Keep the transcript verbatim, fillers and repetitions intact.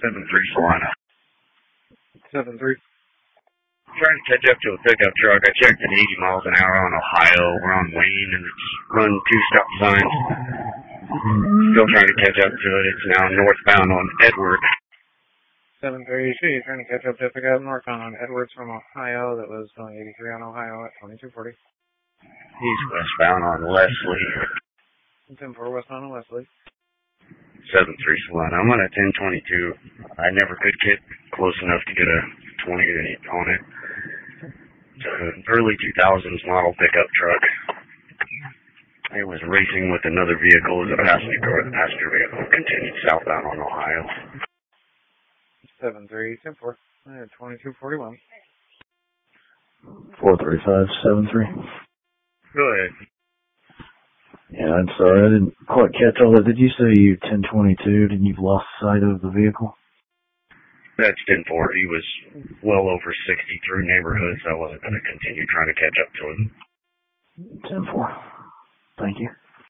seven three Solana. seven three. Trying to catch up to a pickup truck. I checked at eighty miles an hour on Ohio. We're on Wayne, and it's run two stop signs. Still trying to catch up to it. It's now northbound on Edward. seven three C, trying to catch up to pick up northbound on Edwards from Ohio that was going eighty-three on Ohio at twenty-two forty. He's westbound on Leslie. ten four westbound on Leslie. seven three Solana. I'm on a ten twenty-two. I never could get close enough to get a twenty-eight on it. It's an early two thousands model pickup truck. It was racing with another vehicle as a passenger car. The passenger vehicle continued southbound on Ohio. seven three, ten four, twenty-two forty-one. four three five seven three. Go ahead. Yeah, I'm sorry, I didn't quite catch all that. Did you say you ten twenty-two and you've lost sight of the vehicle? That's ten four. He was well over sixty through neighborhoods. I wasn't going to continue trying to catch up to him. ten four. Thank you.